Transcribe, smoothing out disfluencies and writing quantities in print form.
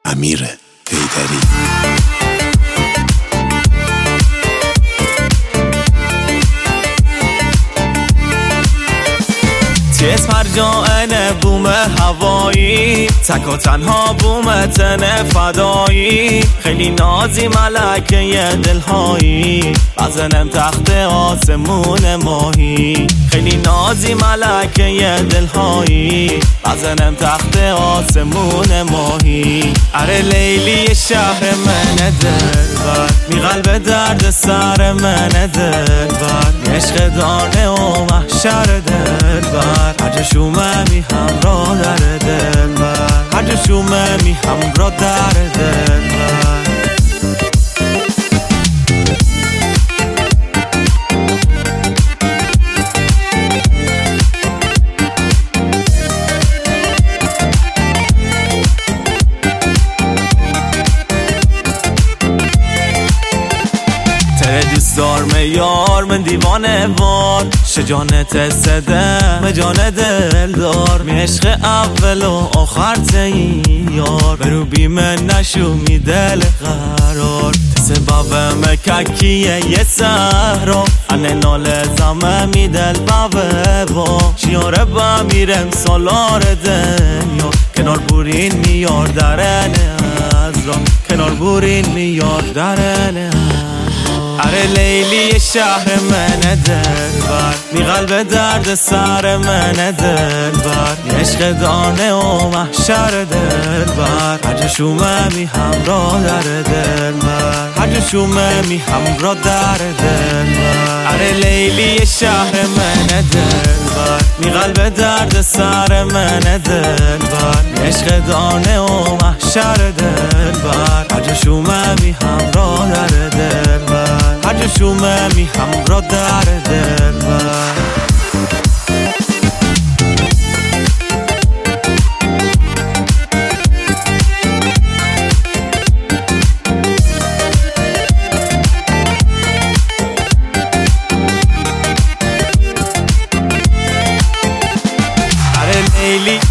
امیر حیدری. تیز مرجان بوم هوایی، تک و تنها بوم تن فدایی، خیلی نازی ملکه دلهایی، بزنم تخت آسمون ماهی. خیلی نازی ملکه دلهایی، بزنم تخت آسمون ماهی. اره لیلی شهر من دلبر، می قلب درد سر من دلبر، عشق دانه و محشر دلبر، هر جا شومه می همراه در دلبر، هر جا شومه می همراه در دلبر. دوستدار میار من دیوانه وار، شجانت صدم جان دلدار، می عشق اول و آخر تیار، برو بی من نشو می دل قرار، سبب مککیه یه سهرا، انه نال زمه می دل بابه با، شیاره با میرم سالار دنیا، کنار بورین میار درنه از را، کنار بورین میار درنه. اره لیلی شهر من دلبر، می قلب درد سر من دلبر، عشق دانه و محشر دلبر، هر جا شومه می همراه در دلبر، هر جا شومه می همراه در دلبر. اره لیلی شهر من دلبر، می قلب درد سر من دلبر، عشق دانه و محشر دلبر، هر جا شومه می همراه در دلبر، هر جا شومه می همراه در دلبر. اره لیلی